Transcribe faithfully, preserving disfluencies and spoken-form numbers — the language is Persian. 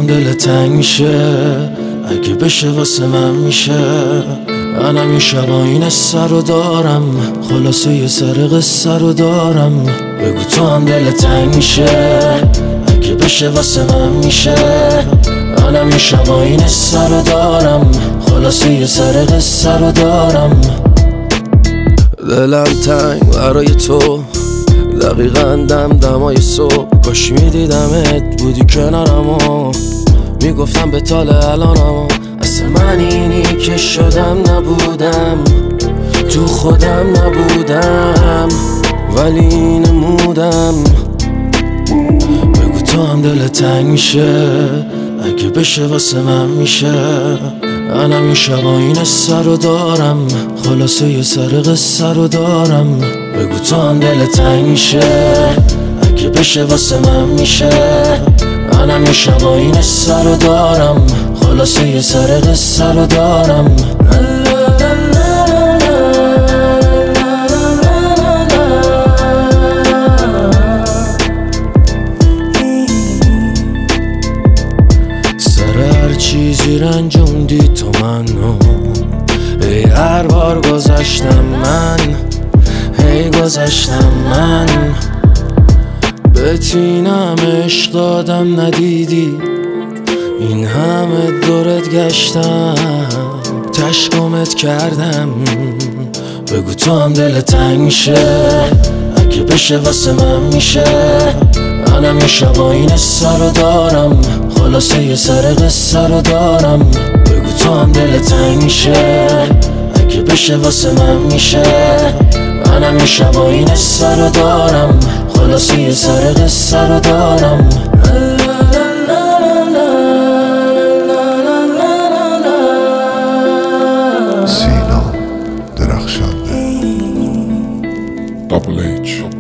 دل تنگ میشه اگه بشه واسه من میشه. منم این شبا این سر رو دارم، خلاصه یه سر قصه رو دارم. بگو تو هم دل تنگ میشه اگه بشه واسه من میشه. منم این شبا این سر رو دارم، خلاصه یه سر قصه رو دارم. دلم تنگ برای تو، دقیقا دم دمای صبح. کاش میدیدمت بودی کنارم و میگفتم به تال الانم. اصلا من اینی که شدم نبودم، تو خودم نبودم، ولی نمودم. بگو تو هم دل تنگ میشه اگه بشه واسه من میشه. منم این شبا این سر رو دارم، خلاصه یه سر قصه رو دارم. بگو تو هم دل تنگ میشه اگه بشه واسه من میشه. منم این شبا این سر رو دارم، خلاصه یه سر قصه رو دارم. هر چیزی رنجوندی تو منو، ای هر بار گذشتم من، ای گذشتم من. به تینم عشق دادم ندیدی، این همه دورت گشتم، تشکمت کردم. بگو تو هم دل تنگ میشه اگه بشه واسه من میشه. منم یه شبا این سر رو دارم، خلاصه یه سر قصه رو دارم. بگو تو هم دل تنگ میشه اگه بشه واسه من میشه. منم یه شبا این سر رو دارم، خلاصه یه سر قصه رو دارم. سینا درخشنده. Double H